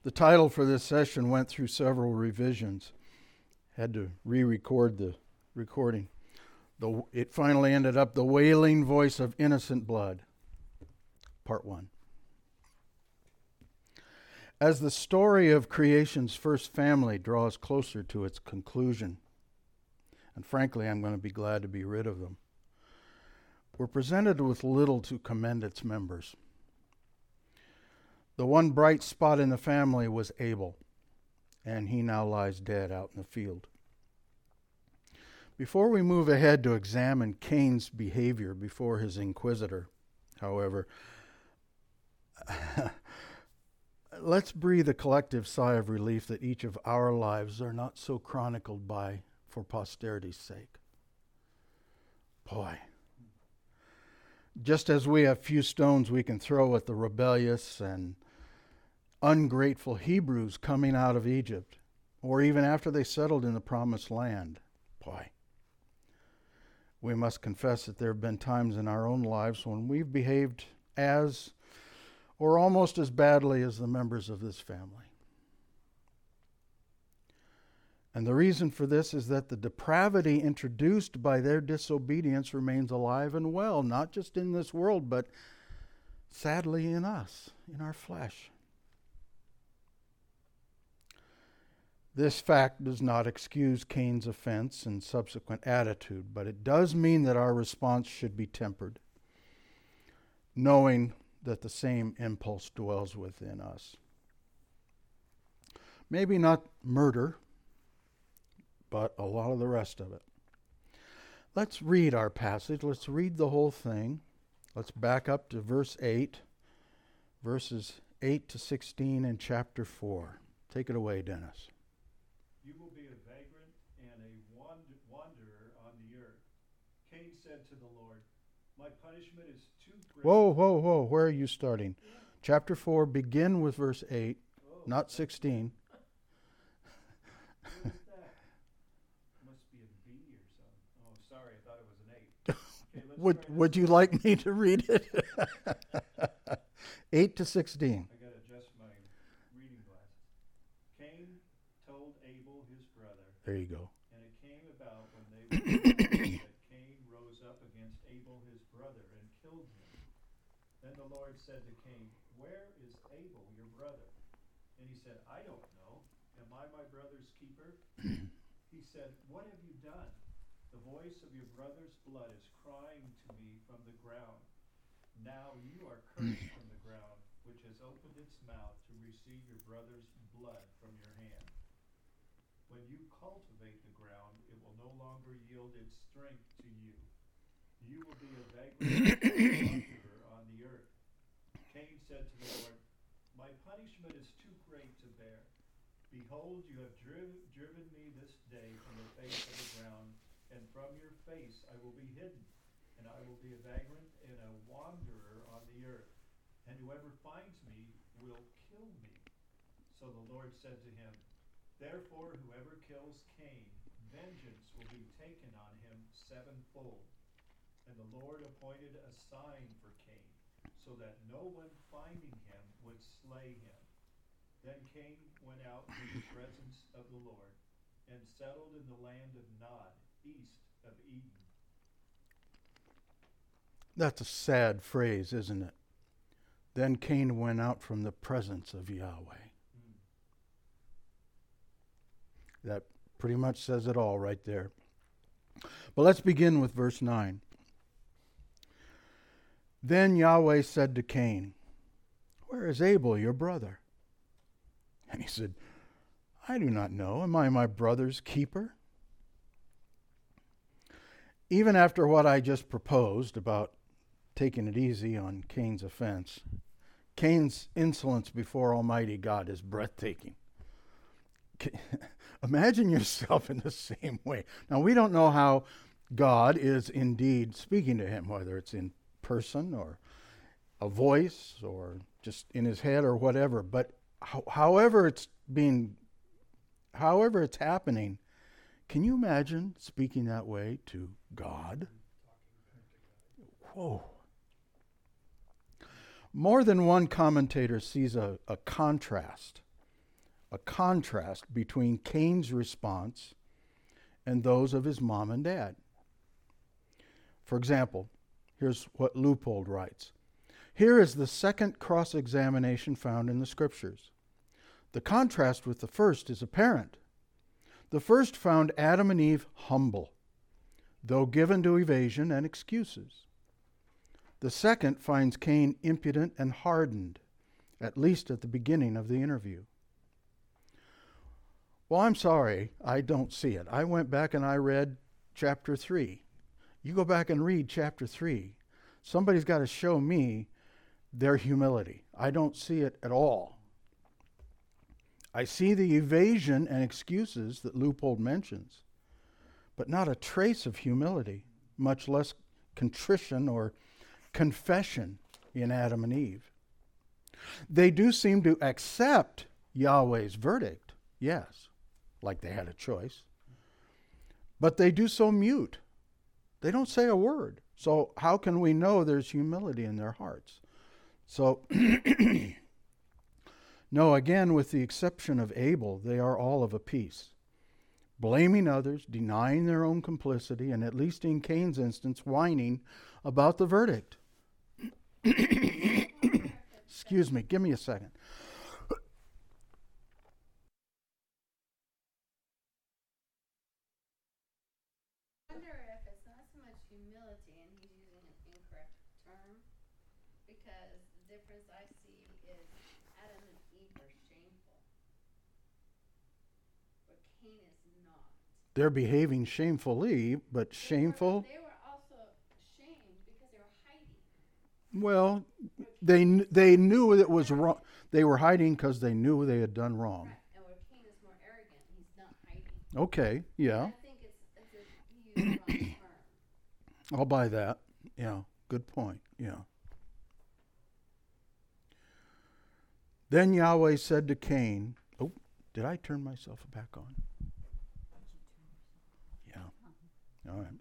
The title for this session went through several revisions. Had to re-record the recording. It finally ended up The Wailing Voice of Innocent Blood, Part 1. As the story of creation's first family draws closer to its conclusion, and frankly, I'm going to be glad to be rid of them, we're presented with little to commend its members. The one bright spot in the family was Abel, and he now lies dead out in the field. Before we move ahead to examine Cain's behavior before his inquisitor, however, let's breathe a collective sigh of relief that each of our lives are not so chronicled by for posterity's sake. Boy, just as we have few stones we can throw at the rebellious and ungrateful Hebrews coming out of Egypt, or even after they settled in the promised land, boy, we must confess that there have been times in our own lives when we've behaved as or almost as badly as the members of this family. And the reason for this is that the depravity introduced by their disobedience remains alive and well, not just in this world, but sadly in us, in our flesh. This fact does not excuse Cain's offense and subsequent attitude, but it does mean that our response should be tempered, knowing that the same impulse dwells within us. Maybe not murder, but a lot of the rest of it. Let's read our passage. Let's read the whole thing. Let's back up to verse 8, verses 8 to 16 in chapter 4. Take it away, Dennis. You will be a vagrant and a wanderer on the earth. Cain said to the Lord, my punishment is too great. Whoa. Where are you starting? Chapter 4, begin with verse 8, not 16. What is that? Must be a B or something. Oh, sorry, I thought it was an 8. Okay, Would you like me to read it? 8 to 16. I got to adjust my reading glasses. Cain told Abel his brother. There you go. And it came about when they were together that Cain rose up against Abel his brother and killed him. Then the Lord said to Cain, where is Abel your brother? And he said, I don't know. Am I my brother's keeper? He said, what have you done? The voice of your brother's blood is crying to me from the ground. Now you are cursed from the ground, which has opened its mouth to receive your brother's blood from your hand. When you cultivate the ground, it will no longer yield its strength to you. You will be a vagrant wanderer on the earth. Cain said to the Lord, my punishment is too great to bear. Behold, you have driven me this day from the face of the ground, and from your face I will be hidden, and I will be a vagrant and a wanderer on the earth. And whoever finds me will kill me. So the Lord said to him, therefore whoever kills Cain, vengeance will be taken on him sevenfold. And the Lord appointed a sign for Cain, so that no one finding him would slay him. Then Cain went out from the presence of the Lord, and settled in the land of Nod, east of Eden. That's a sad phrase, isn't it? Then Cain went out from the presence of Yahweh. That pretty much says it all right there. But let's begin with verse 9. Then Yahweh said to Cain, where is Abel, your brother? And he said, I do not know. Am I my brother's keeper? Even after what I just proposed about taking it easy on Cain's offense, Cain's insolence before Almighty God is breathtaking. Imagine yourself in the same way. Now, we don't know how God is indeed speaking to him, whether it's in person or a voice or just in his head or whatever. But however it's happening, can you imagine speaking that way to God? Whoa. More than one commentator sees a contrast a contrast between Cain's response and those of his mom and dad. For example, here's what Leupold writes. Here is the second cross-examination found in the Scriptures. The contrast with the first is apparent. The first found Adam and Eve humble, though given to evasion and excuses. The second finds Cain impudent and hardened, at least at the beginning of the interview. Well, I'm sorry, I don't see it. I went back and I read chapter 3. You go back and read chapter 3. Somebody's got to show me their humility. I don't see it at all. I see the evasion and excuses that Leupold mentions, but not a trace of humility, much less contrition or confession in Adam and Eve. They do seem to accept Yahweh's verdict, yes, like they had a choice, but they do so mute. They don't say a word. So how can we know there's humility in their hearts? So, no, again, with the exception of Abel, they are all of a piece. Blaming others, denying their own complicity, and at least in Cain's instance, whining about the verdict. Excuse me, give me a second. I wonder if it's not so much humility and he's using an incorrect term, because the difference I see is Adam and Eve are shameful, but Cain is not. They're behaving shamefully, but shameful. They were also ashamed because they were hiding. Well, they knew it was wrong. They were hiding because they knew they had done wrong. Right. And where Cain is more arrogant, he's not hiding. Okay, yeah, I think it's he used the wrong term. I'll buy that. Yeah, good point. Yeah. Then Yahweh said to Cain, oh, did I turn myself back on? Yeah. All right.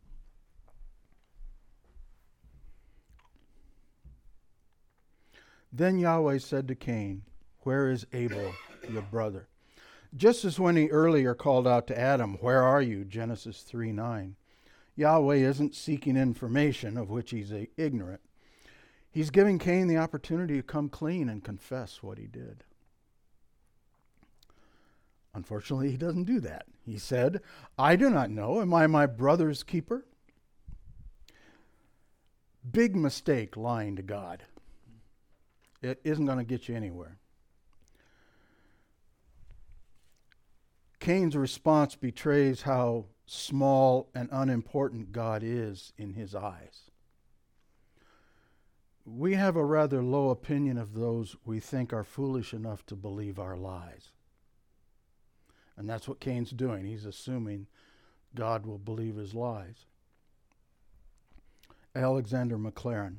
Then Yahweh said to Cain, where is Abel, your brother? Just as when he earlier called out to Adam, where are you? Genesis 3:9. Yahweh isn't seeking information of which he's ignorant. He's giving Cain the opportunity to come clean and confess what he did. Unfortunately, he doesn't do that. He said, I do not know. Am I my brother's keeper? Big mistake lying to God. It isn't going to get you anywhere. Cain's response betrays how small and unimportant God is in his eyes. We have a rather low opinion of those we think are foolish enough to believe our lies. And that's what Cain's doing. He's assuming God will believe his lies. Alexander McLaren.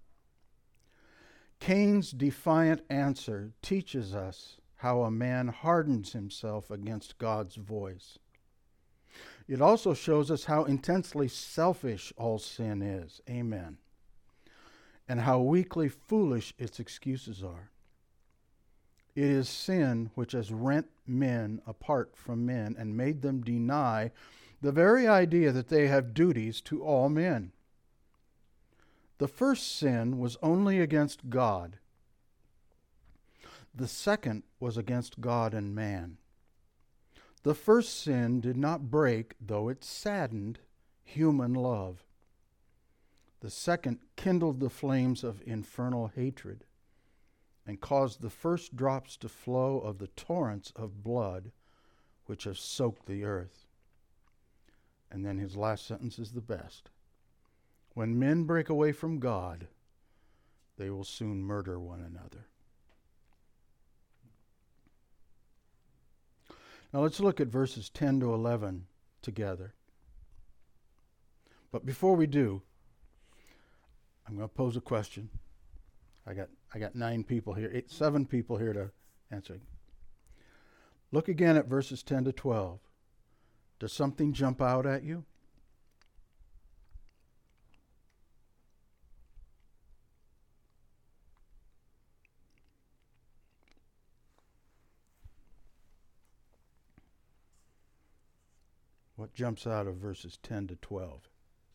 Cain's defiant answer teaches us how a man hardens himself against God's voice. It also shows us how intensely selfish all sin is. Amen. And how weakly foolish its excuses are. It is sin which has rent men apart from men and made them deny the very idea that they have duties to all men. The first sin was only against God. The second was against God and man. The first sin did not break, though it saddened, human love. The second kindled the flames of infernal hatred and caused the first drops to flow of the torrents of blood which have soaked the earth. And then his last sentence is the best. When men break away from God, they will soon murder one another. Now let's look at verses 10 to 11 together. But before we do, I'm going to pose a question. I got 7 people here to answer. Look again at verses 10 to 12. Does something jump out at you? What jumps out of verses 10 to 12?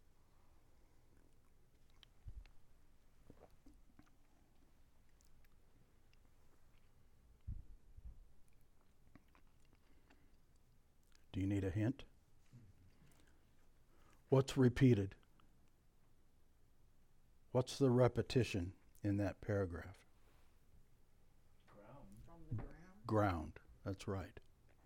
Do you need a hint? What's repeated? What's the repetition in that paragraph? Ground. From the ground. Ground. That's right.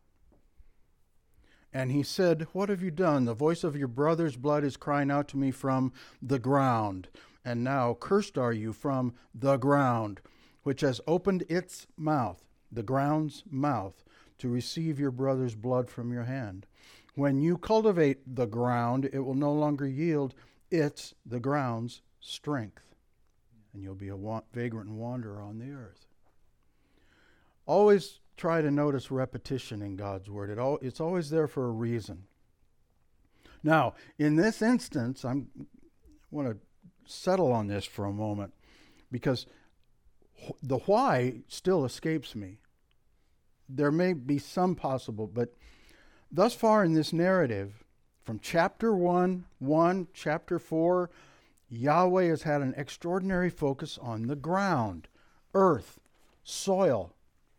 And he said, "What have you done? The voice of your brother's blood is crying out to me from the ground. And now cursed are you from the ground, which has opened its mouth, the ground's mouth, to receive your brother's blood from your hand. When you cultivate the ground, it will no longer yield the ground's strength, and you'll be a vagrant and wanderer on the earth." Always try to notice repetition in God's word. It's always there for a reason. Now, in this instance, I want to settle on this for a moment, because the why still escapes me. There may be some possible, but thus far in this narrative, from chapter 1, chapter 4, Yahweh has had an extraordinary focus on the ground, earth, soil.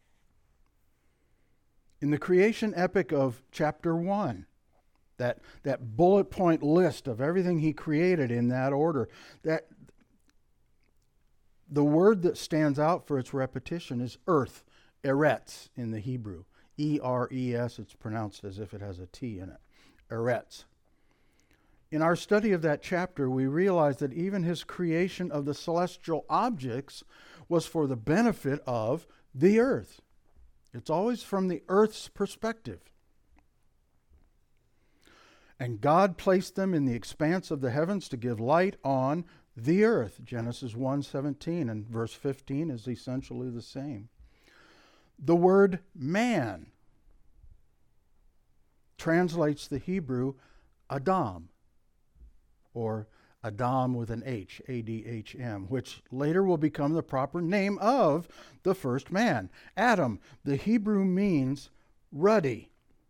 In the creation epic of chapter 1, that bullet point list of everything he created in that order, that the word that stands out for its repetition is earth, eretz in the Hebrew. E-R-E-S, it's pronounced as if it has a T in it. Eretz. In our study of that chapter, we realize that even his creation of the celestial objects was for the benefit of the earth. It's always from the earth's perspective. And God placed them in the expanse of the heavens to give light on the earth. Genesis 1:17 and verse 15 is essentially the same. The word man translates the Hebrew Adam, or Adam with an H, A-D-H-M, which later will become the proper name of the first man. Adam, the Hebrew means ruddy.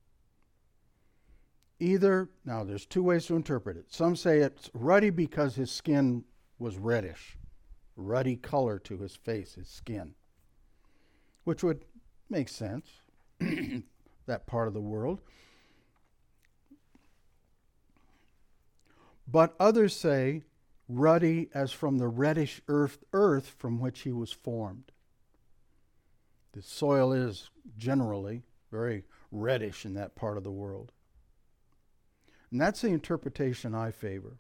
Now there's two ways to interpret it. Some say it's ruddy because his skin was reddish, ruddy color to his face, his skin, which would make sense, that part of the world. But others say ruddy as from the reddish earth from which he was formed. The soil is generally very reddish in that part of the world. And that's the interpretation I favor.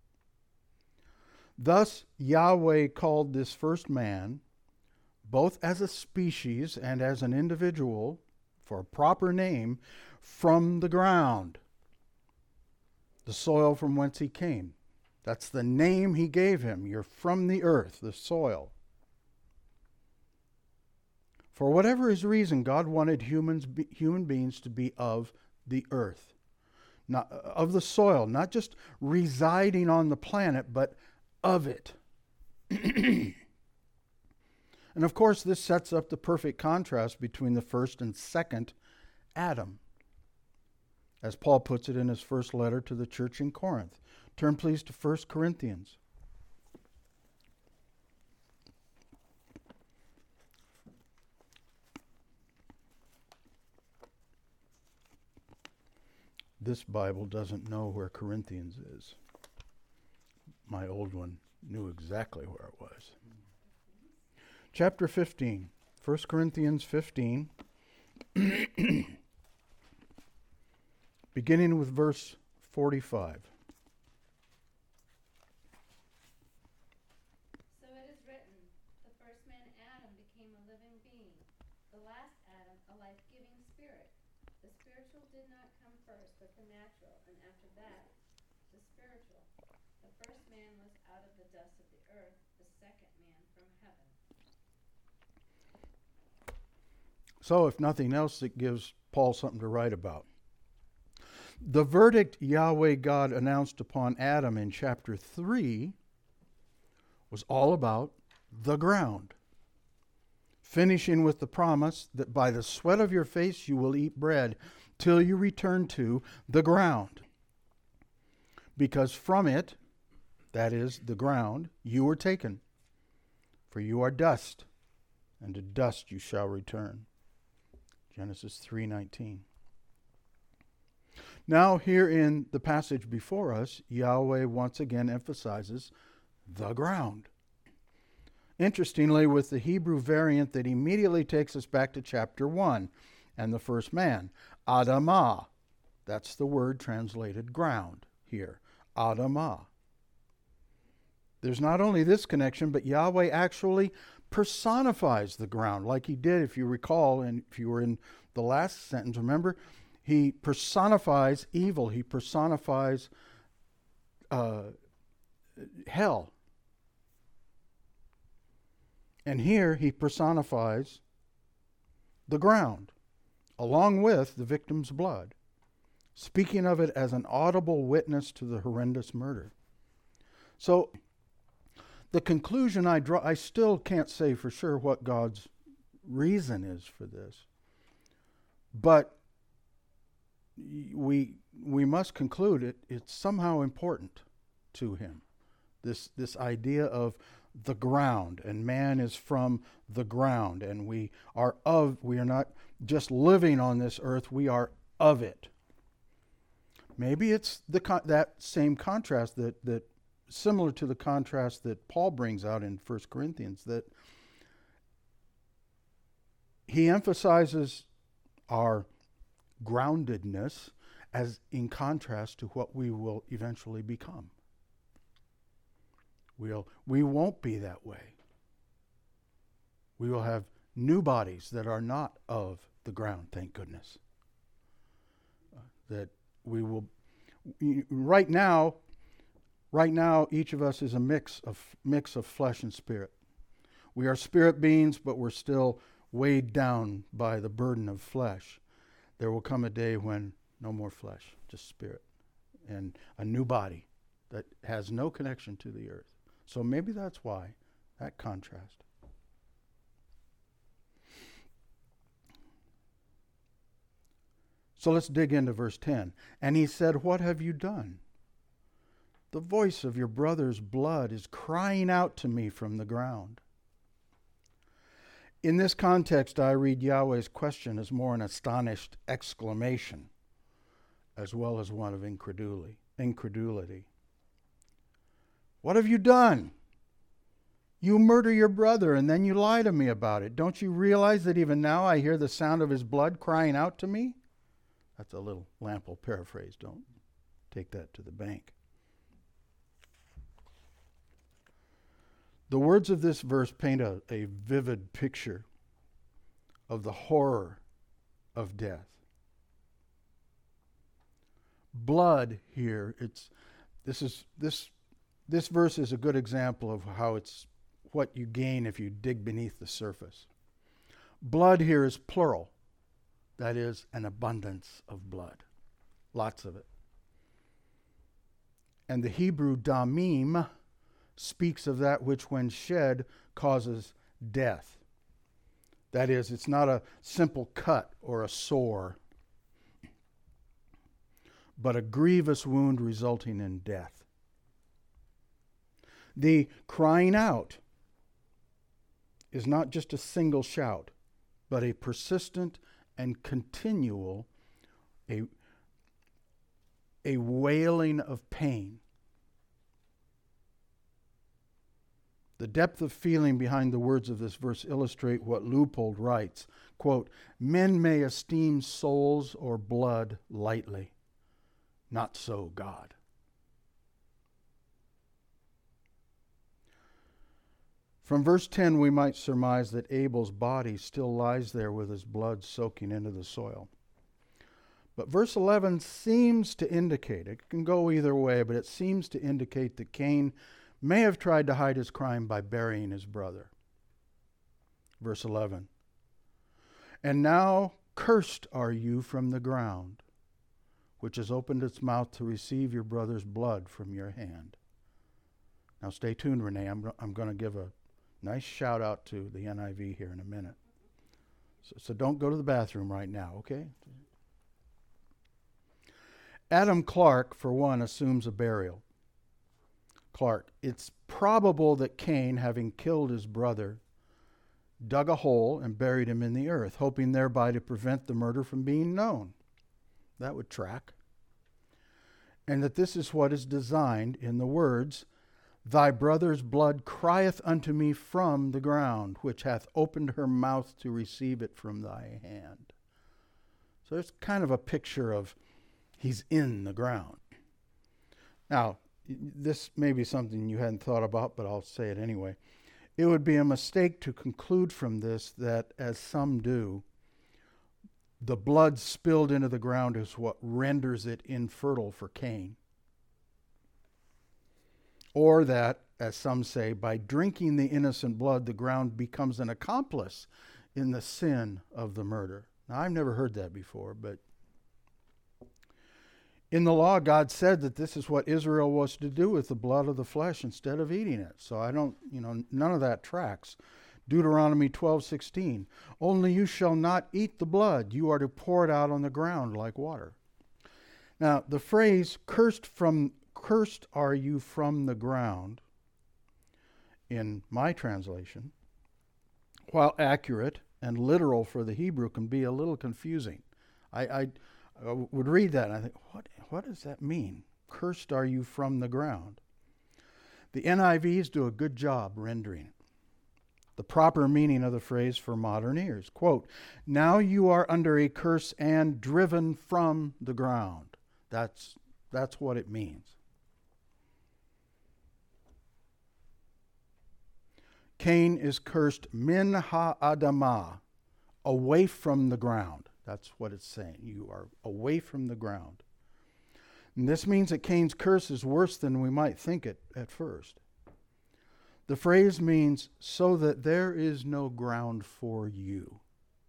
Thus, Yahweh called this first man, both as a species and as an individual, for a proper name, from the ground, the soil from whence he came. That's the name he gave him. You're from the earth, the soil. For whatever his reason, God wanted human beings to be of the earth, not of the soil, not just residing on the planet, but of it. And of course, this sets up the perfect contrast between the first and second Adam, as Paul puts it in his first letter to the church in Corinth. Turn please to 1 Corinthians. This Bible doesn't know where Corinthians is. My old one knew exactly where it was. Chapter 15, 1 Corinthians 15, beginning with verse 45. So it is written, the first man Adam became a living being, the last Adam a life-giving spirit. The spiritual did not come first, but the natural, and after that, the spiritual. The first man was out of the dust of the earth, the second man from heaven. So, if nothing else, it gives Paul something to write about. The verdict Yahweh God announced upon Adam in chapter 3 was all about the ground, finishing with the promise that by the sweat of your face you will eat bread till you return to the ground. Because from it, that is the ground, you were taken. For you are dust, and to dust you shall return. Genesis 3:19. Now here in the passage before us, Yahweh once again emphasizes the ground. Interestingly, with the Hebrew variant that immediately takes us back to chapter 1 and the first man, Adamah. That's the word translated ground here, Adamah. There's not only this connection, but Yahweh actually personifies the ground, like he did, if you recall, and if you were in the last sentence, remember, he personifies evil. He personifies hell. And here he personifies the ground, along with the victim's blood, speaking of it as an audible witness to the horrendous murder. So the conclusion I draw, I still can't say for sure what God's reason is for this, but we must conclude it's somehow important to him. This idea of the ground, and man is from the ground, and we are not just living on this earth, we are of it. Maybe it's that same contrast that similar to the contrast that Paul brings out in 1 Corinthians, that he emphasizes our groundedness as in contrast to what we will eventually become. We won't be that way. We will have new bodies that are not of the ground, thank goodness. That we will, right now, each of us is a mix of flesh and spirit. We are spirit beings, but we're still weighed down by the burden of flesh. There will come a day when no more flesh, just spirit, and a new body that has no connection to the earth. So maybe that's why, that contrast. So let's dig into verse 10. And he said, "What have you done? The voice of your brother's blood is crying out to me from the ground." In this context, I read Yahweh's question as more an astonished exclamation, as well as one of incredulity. What have you done? You murder your brother, and then you lie to me about it. Don't you realize that even now I hear the sound of his blood crying out to me? That's a little Lample paraphrase. Don't take that to the bank. The words of this verse paint a vivid picture of the horror of death. Blood here, this verse is a good example of how it's what you gain if you dig beneath the surface. Blood here is plural. That is an abundance of blood. Lots of it. And the Hebrew damim speaks of that which when shed causes death. That is, it's not a simple cut or a sore, but a grievous wound resulting in death. The crying out is not just a single shout, but a persistent and continual, a wailing of pain. The depth of feeling behind the words of this verse illustrate what Leupold writes, quote, "Men may esteem souls or blood lightly. Not so God." From verse 10, we might surmise that Abel's body still lies there with his blood soaking into the soil. But verse 11 seems to indicate, it can go either way, but it seems to indicate that Cain may have tried to hide his crime by burying his brother. Verse 11, "And now cursed are you from the ground, which has opened its mouth to receive your brother's blood from your hand." Now stay tuned, Renee. I'm going to give a nice shout out to the NIV here in a minute. So don't go to the bathroom right now, okay? Adam Clarke, for one, assumes a burial. Clarke, it's probable that Cain, having killed his brother, dug a hole and buried him in the earth, hoping thereby to prevent the murder from being known. That would track. And that this is what is designed in the words, "Thy brother's blood crieth unto me from the ground, which hath opened her mouth to receive it from thy hand." So it's kind of a picture of he's in the ground. Now, this may be something you hadn't thought about, but I'll say it anyway. It would be a mistake to conclude from this that, as some do, the blood spilled into the ground is what renders it infertile for Cain. Or that, as some say, by drinking the innocent blood, the ground becomes an accomplice in the sin of the murder. Now, I've never heard that before, but in the law, God said that this is what Israel was to do with the blood of the flesh instead of eating it. So none of that tracks. Deuteronomy 12:16, "Only you shall not eat the blood. You are to pour it out on the ground like water." Now, the phrase, cursed are you from the ground, in my translation, while accurate and literal for the Hebrew, can be a little confusing. I would read that and I think, what does that mean? Cursed are you from the ground. The NIVs do a good job rendering it. The proper meaning of the phrase for modern ears. Quote, "Now you are under a curse and driven from the ground." That's what it means. Cain is cursed min ha'adamah, away from the ground. That's what it's saying. You are away from the ground. And this means that Cain's curse is worse than we might think it at first. The phrase means, so that there is no ground for you,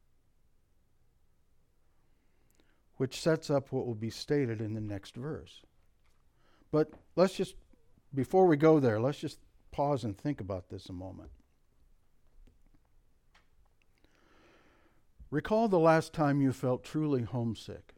which sets up what will be stated in the next verse. But before we go there, let's just pause and think about this a moment. Recall the last time you felt truly homesick.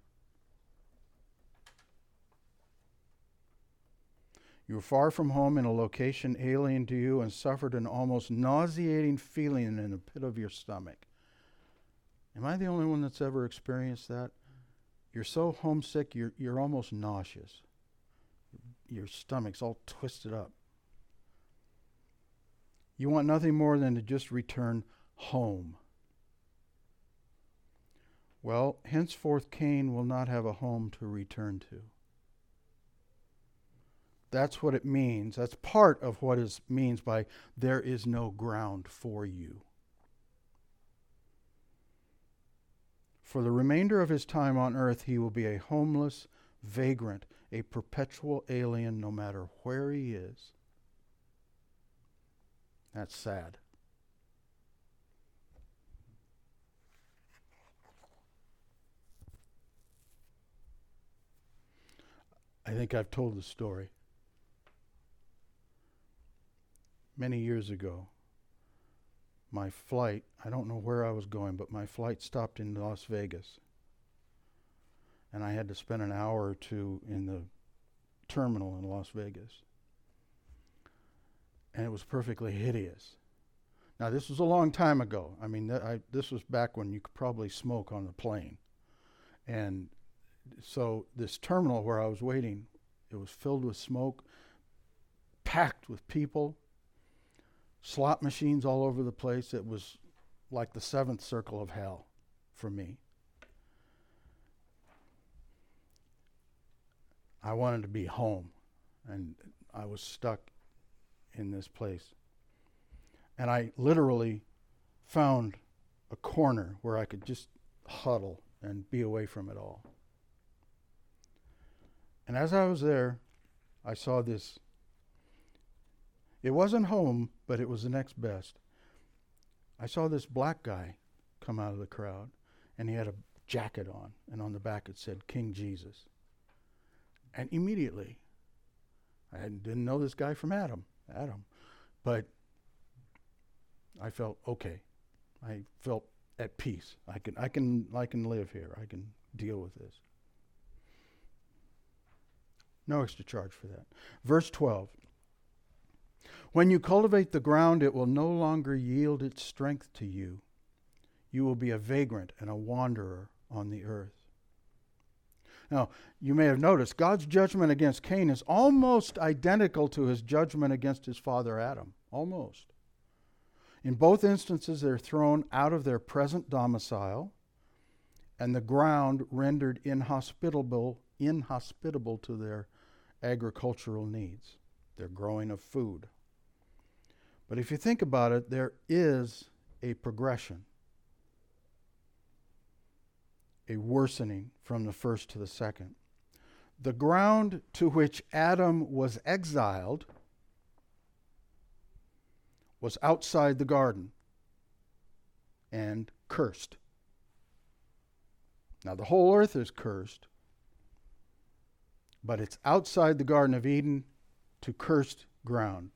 You were far from home in a location alien to you and suffered an almost nauseating feeling in the pit of your stomach. Am I the only one that's ever experienced that? You're so homesick, you're almost nauseous. Your stomach's all twisted up. You want nothing more than to just return home. Well, henceforth Cain will not have a home to return to. That's what it means. That's part of what it means by there is no ground for you. For the remainder of his time on earth, he will be a homeless vagrant, a perpetual alien no matter where he is. That's sad. I think I've told the story. Many years ago, my flight, I don't know where I was going, but my flight stopped in Las Vegas. And I had to spend an hour or two in the terminal in Las Vegas. And it was perfectly hideous. Now, this was a long time ago. I mean, this was back when you could probably smoke on the plane. And so this terminal where I was waiting, it was filled with smoke, packed with people, slot machines all over the place. It was like the seventh circle of hell for me. I wanted to be home, and I was stuck in this place. And I literally found a corner where I could just huddle and be away from it all. And as I was there, I saw this. It wasn't home, but it was the next best. I saw this black guy come out of the crowd, and he had a jacket on, and on the back it said King Jesus. And immediately, I didn't know this guy from Adam, but I felt okay. I felt at peace. I can live here. I can deal with this. No extra charge for that. Verse 12. When you cultivate the ground, it will no longer yield its strength to you. You will be a vagrant and a wanderer on the earth. Now, you may have noticed God's judgment against Cain is almost identical to his judgment against his father Adam. Almost. In both instances, they're thrown out of their present domicile and the ground rendered inhospitable to their agricultural needs, their growing of food. But if you think about it, there is a progression, a worsening from the first to the second. The ground to which Adam was exiled was outside the garden and cursed. Now, the whole earth is cursed, but it's outside the Garden of Eden to cursed ground.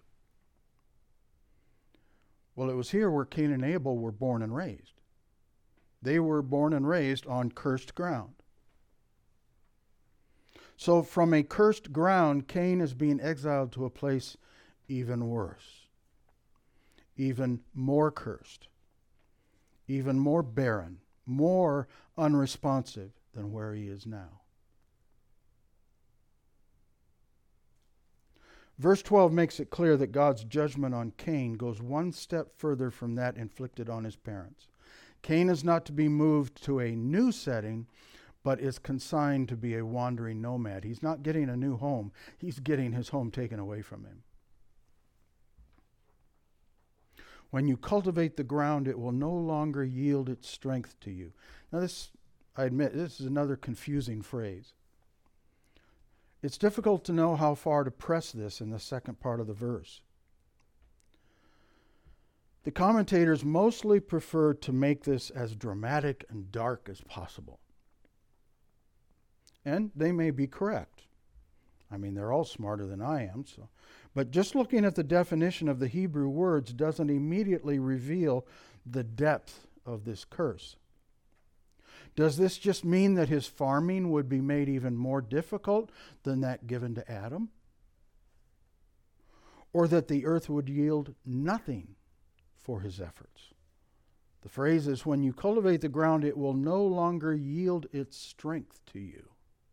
Well, it was here where Cain and Abel were born and raised. They were born and raised on cursed ground. So from a cursed ground, Cain is being exiled to a place even worse, even more cursed, even more barren, more unresponsive than where he is now. Verse 12 makes it clear that God's judgment on Cain goes one step further from that inflicted on his parents. Cain is not to be moved to a new setting, but is consigned to be a wandering nomad. He's not getting a new home. He's getting his home taken away from him. When you cultivate the ground, it will no longer yield its strength to you. Now this, I admit, this is another confusing phrase. It's difficult to know how far to press this in the second part of the verse. The commentators mostly prefer to make this as dramatic and dark as possible. And they may be correct. I mean, they're all smarter than I am. But just looking at the definition of the Hebrew words doesn't immediately reveal the depth of this curse. Does this just mean that his farming would be made even more difficult than that given to Adam? Or that the earth would yield nothing for his efforts? The phrase is, when you cultivate the ground, it will no longer yield its strength to you.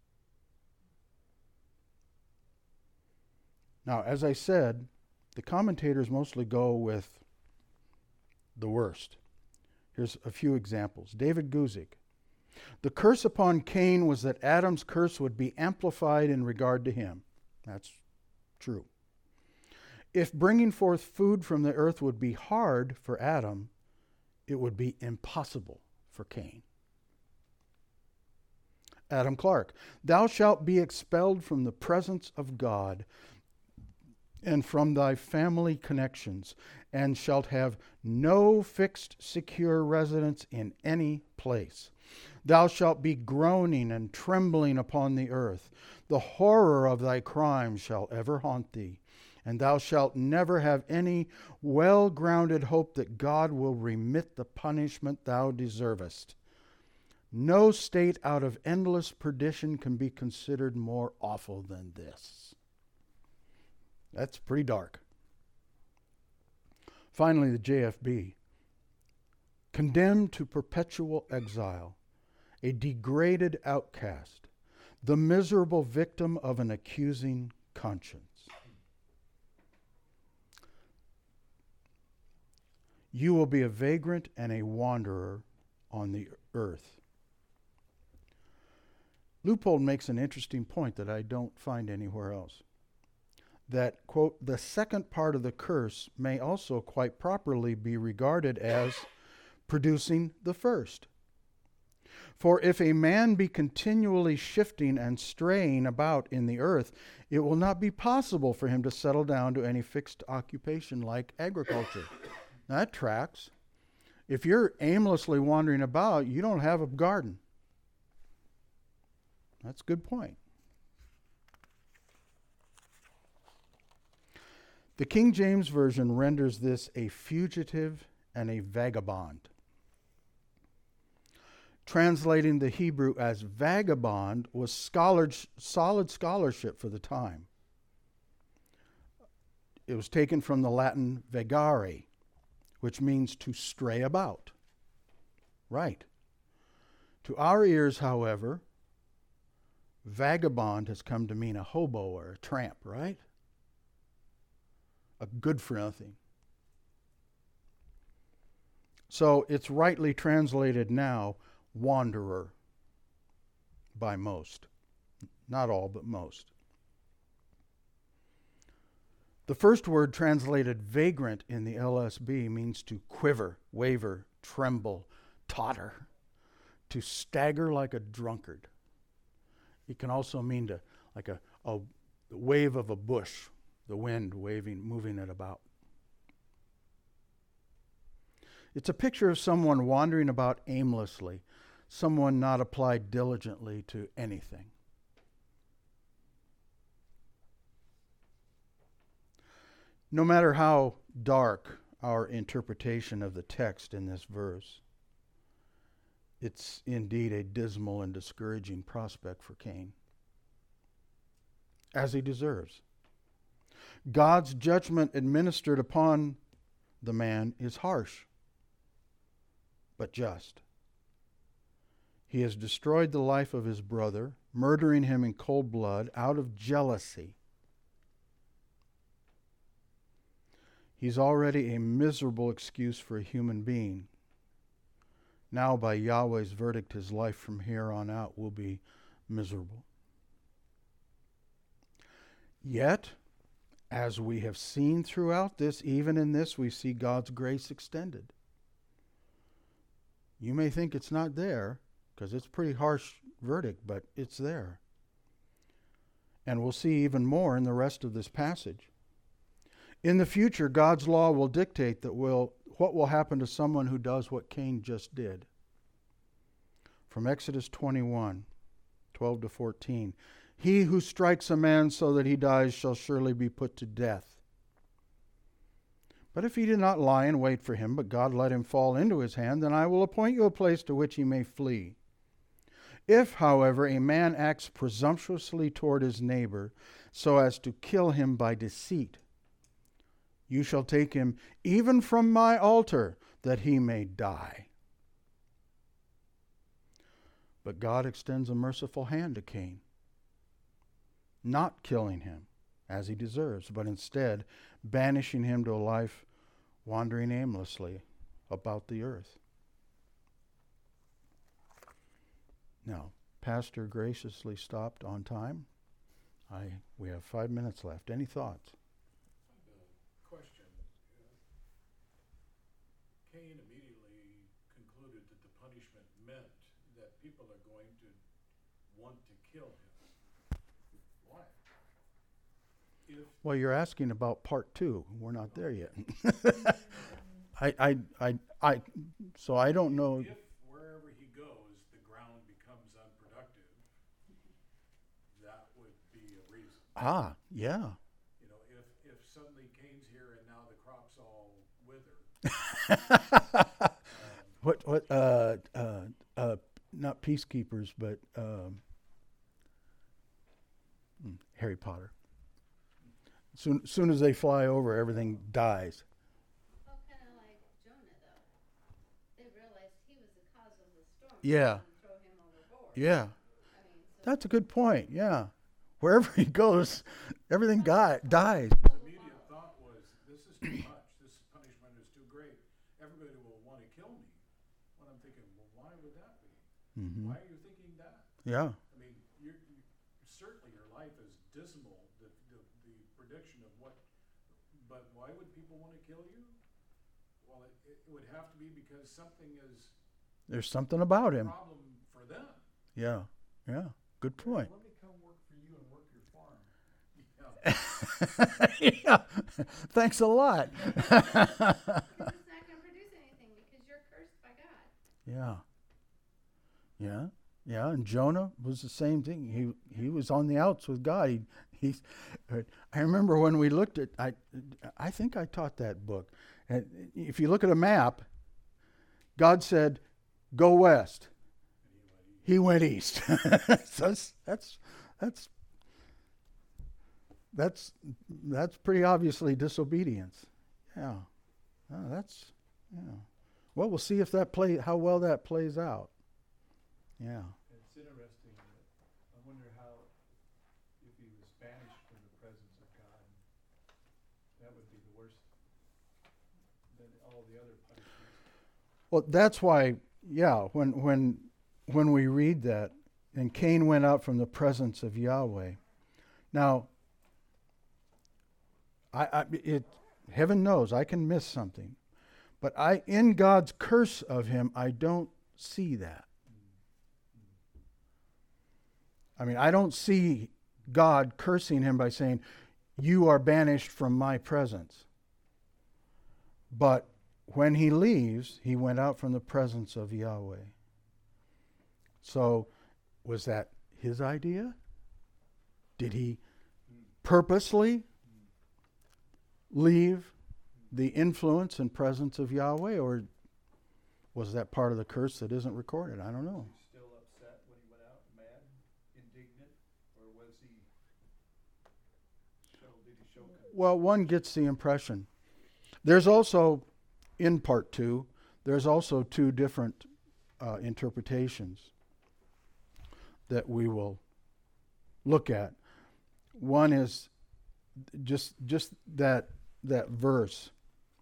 Now, as I said, the commentators mostly go with the worst. Here's a few examples. David Guzik. The curse upon Cain was that Adam's curse would be amplified in regard to him. That's true. If bringing forth food from the earth would be hard for Adam, it would be impossible for Cain. Adam Clark. Thou shalt be expelled from the presence of God and from thy family connections, and shalt have no fixed, secure residence in any place. Thou shalt be groaning and trembling upon the earth. The horror of thy crime shall ever haunt thee, and thou shalt never have any well-grounded hope that God will remit the punishment thou deservest. No state out of endless perdition can be considered more awful than this. That's pretty dark. Finally, the JFB. Condemned to perpetual exile, a degraded outcast, the miserable victim of an accusing conscience. You will be a vagrant and a wanderer on the earth. Leupold makes an interesting point that I don't find anywhere else. That, quote, the second part of the curse may also quite properly be regarded as producing the first. For if a man be continually shifting and straying about in the earth, it will not be possible for him to settle down to any fixed occupation like agriculture. Now, that tracks. If you're aimlessly wandering about, you don't have a garden. That's a good point. The King James Version renders this a fugitive and a vagabond. translating the Hebrew as vagabond was solid scholarship for the time. It was taken from the Latin vagare, which means to stray about. Right. To our ears, however, vagabond has come to mean a hobo or a tramp, right? A good for nothing. So it's rightly translated now, wanderer, by most. Not all, but most. The first word translated vagrant in the LSB means to quiver, waver, tremble, totter, to stagger like a drunkard. It can also mean to like a wave of a bush, the wind waving, moving it about. It's a picture of someone wandering about aimlessly, someone not applied diligently to anything. No matter how dark our interpretation of the text in this verse, it's indeed a dismal and discouraging prospect for Cain, as he deserves. God's judgment administered upon the man is harsh, but just. He has destroyed the life of his brother, murdering him in cold blood out of jealousy. He's already a miserable excuse for a human being. Now, by Yahweh's verdict, his life from here on out will be miserable. Yet, as we have seen throughout this, even in this, we see God's grace extended. You may think it's not there, because it's a pretty harsh verdict, but it's there. And we'll see even more in the rest of this passage. In the future, God's law will dictate that what will happen to someone who does what Cain just did. From Exodus 21, 12 to 14. He who strikes a man so that he dies shall surely be put to death. But if he did not lie in wait for him, but God let him fall into his hand, then I will appoint you a place to which he may flee. If, however, a man acts presumptuously toward his neighbor so as to kill him by deceit, you shall take him even from my altar, that he may die. But God extends a merciful hand to Cain, not killing him as he deserves, but instead banishing him to a life wandering aimlessly about the earth. Now, Pastor graciously stopped on time. We have 5 minutes left. Any thoughts? Question. Cain immediately concluded that the punishment meant that people are going to want to kill him. Why? Well, you're asking about part 2. We're not there yet. So I don't know. If wherever he goes, the ground becomes unproductive, that would be a reason. Ah, yeah. You know, if suddenly Cain's here and now the crops all wither. Not peacekeepers, but Harry Potter. Soon as they fly over, everything dies. Well, kind of like Jonah, though. They realized he was the cause of the storm. Yeah. And throw him overboard. Yeah. I mean, so That's a good point. Yeah. Wherever he goes, everything dies. His immediate thought was, this is too much. This punishment is too great. Everybody will want to kill me. When I'm thinking, well, why would that be? Mm-hmm. Why are you thinking that? Yeah. I mean, you certainly your life is dismal. The prediction of what, but why would people want to kill you? Well, it would have to be because something is There's something about a him. problem for them. Yeah. Yeah. Good point. Let me come work for you and work your farm. Yeah. Yeah. Thanks a lot. because it's not going to produce anything because you're cursed by God. Yeah. Yeah. Yeah. And Jonah was the same thing. He was on the outs with God. I remember when we looked at, I think I taught that book. And if you look at a map, God said, go west. He went east. that's pretty obviously disobedience. Yeah. Yeah. Well, we'll see if how well that plays out. Yeah. It's interesting that I wonder how, if he was banished from the presence of God, that would be the worst than all the other punishments. Well, that's why, yeah, when we read that, and Cain went out from the presence of Yahweh. Now, heaven knows I can miss something, but in God's curse of him, I don't see that. I mean, I don't see God cursing him by saying, "You are banished from my presence." But when he leaves, he went out from the presence of Yahweh. So, was that his idea? Did he purposely leave the influence and presence of Yahweh, or was that part of the curse that isn't recorded? I don't know. Was he still upset when he went out, mad, indignant, or was he did he show Well, one gets the impression. There's also, in part 2, there's also 2 different interpretations that we will look at. One is just that verse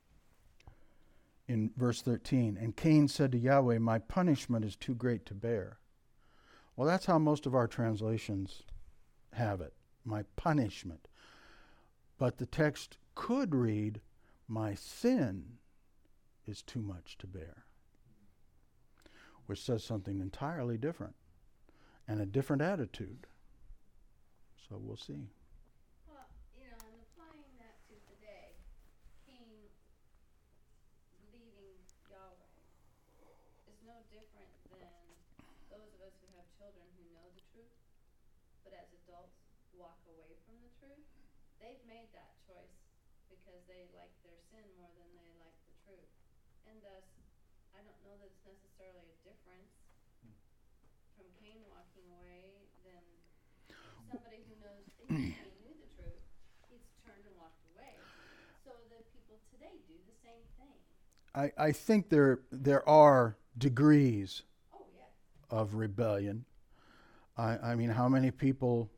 in verse 13. And Cain said to Yahweh, "My punishment is too great to bear." Well, that's how most of our translations have it, my punishment. But the text could read, "My sin is too much to bear," which says something entirely different and a different attitude. So we'll see. Well, and applying that to today, Cain leaving Yahweh is no different than those of us who have children who know the truth, but as adults walk away from the truth. They've made that choice because they like their sin more than they like the truth. And thus, I don't know that it's necessarily a difference from Cain walking away than somebody who knows he knew the truth. He's turned and walked away. So the people today do the same thing. I think there are degrees Oh, yeah. of rebellion. I mean, how many people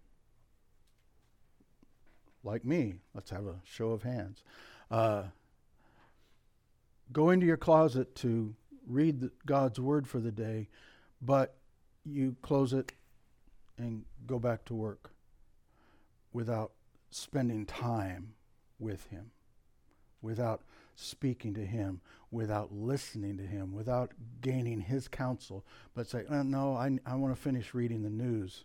like me, let's have a show of hands, go into your closet to read God's word for the day, but you close it and go back to work without spending time with him, without speaking to him, without listening to him, without gaining his counsel, but say, no, I want to finish reading the news.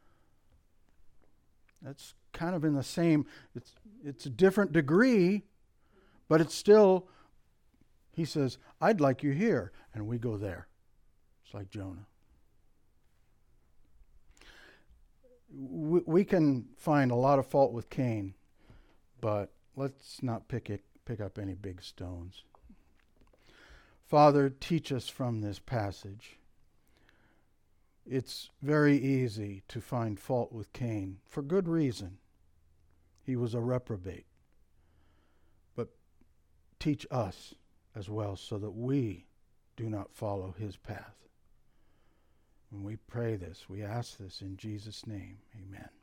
That's kind of in the same, it's a different degree, but it's still, he says, "I'd like you here," and we go there. It's like Jonah. We can find a lot of fault with Cain, but let's not pick up any big stones. Father, teach us from this passage. It's very easy to find fault with Cain for good reason. He was a reprobate. But teach us as well so that we do not follow his path. When we pray this, we ask this in Jesus' name. Amen.